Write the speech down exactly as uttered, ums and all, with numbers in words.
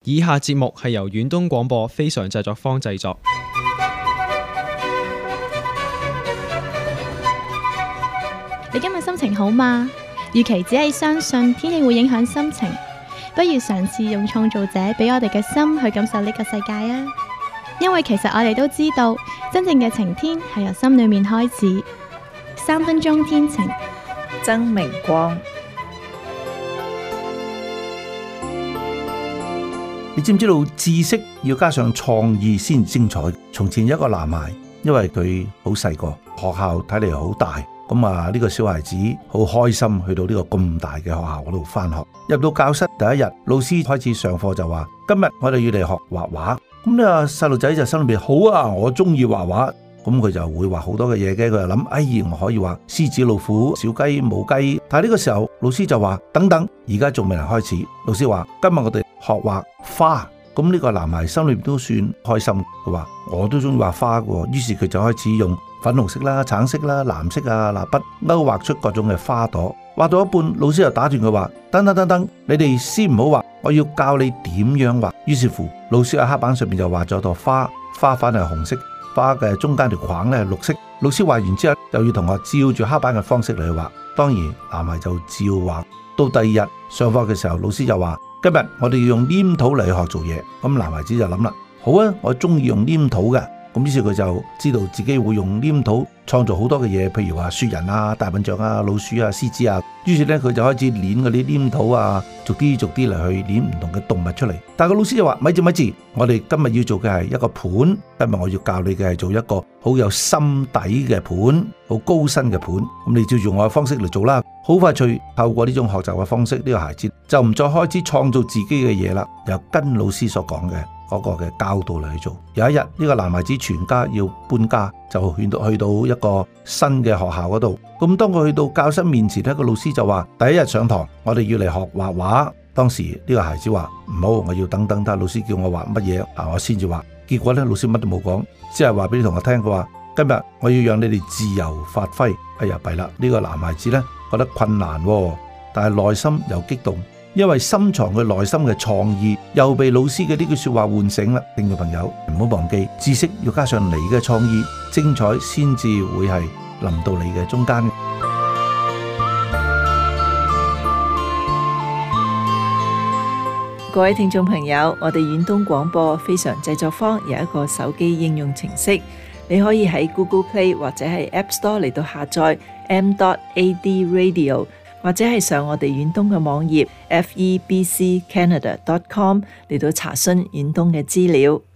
以下節目係由遠東廣播非常製作坊製作。 你今日心情好嗎？與其只係相信天氣會影響心情，不如嘗試用創造者俾我哋嘅心去感受呢個世界啊！因為其實我哋都知道，真正嘅晴天係由心裏面開始。三分鐘天晴， 曾明光。 你知唔知道知識要加上創意先精彩？從前有一個男孩，因為佢好細個，學校睇嚟好大。咁啊，呢個小孩子好開心去到呢個咁大嘅學校嗰度翻學。入到教室第一日，老師開始上課就話：今日我哋要嚟學畫畫。咁呢個細路仔就心裏邊好啊，我中意畫畫。咁佢就會畫好多嘅嘢嘅。佢就諗：哎，我可以畫獅子、老虎、小雞、母雞。但係呢個時候，老師就話：等等，而家仲未嚟開始。老師話：今日我哋學畫花。咁呢個男孩心裏邊都算開心。佢話：我都中意畫花嘅。於是佢就開始用粉紅色啦、橙色啦、藍色啊蠟筆勾畫出各種嘅花朵。畫到一半，老師就打斷佢話：等等等等，你哋先唔好畫，我要教你點樣畫。於是乎，老師喺黑板上面就畫咗朵花，花瓣係紅色，花嘅中間條框咧係綠色。老師畫完之後，就要同學照住黑板嘅方式嚟去畫。當然，男孩就照畫。到第二日上課嘅時候，老師就話：今日我哋要用黏土嚟學做嘢。咁男孩子就諗啦：好啊，我中意用黏土嘅。咁於是佢就知道自己會用黏土創造好多嘅嘢，譬如話雪人啊、大笨象啊、老鼠啊、獅子啊。於是咧佢就開始捏嗰啲黏土啊，逐啲逐啲嚟去捏唔同嘅動物出嚟。但係個老師就話：咪住咪住，我哋今日要做嘅係一個盤，今日我要教你嘅係做一個好有心底嘅盤，好高深嘅盤。咁你照住我嘅方式嚟做啦。好快脆透過呢種學習嘅方式，呢個孩子就唔再開始創造自己嘅嘢啦，又跟老師所講嘅嗰個嘅教導嚟去做。有一日呢個男孩子全家要搬家，就去到去到一個新嘅學校嗰度。咁當佢去到教室面前，呢個老師就話：第一日上堂，我哋要嚟學畫畫。當時呢個孩子話：唔好，我要等等，睇老師叫我畫乜嘢啊，我先至畫。結果呢，老師乜都冇講，只係話俾啲同學聽，佢話：今日我要讓你哋自由發揮。哎呀，弊啦！呢個男孩子呢，覺得困難，但係內心又激動。因為深藏佢內心嘅創意又被老師嘅呢句說話喚醒啦。聽眾朋友唔好忘記，知識要加上你嘅創意，精彩先至會係臨到你嘅中間。 各位聽眾朋友，我哋遠東廣播非常製作坊有一個手機應用程式，你可以喺 Google Play 或者係 App Store 嚟到下載 m dot a d radio，或者係上我哋遠東嘅網頁 f e b c canada dot com 嚟到查詢遠東嘅資料。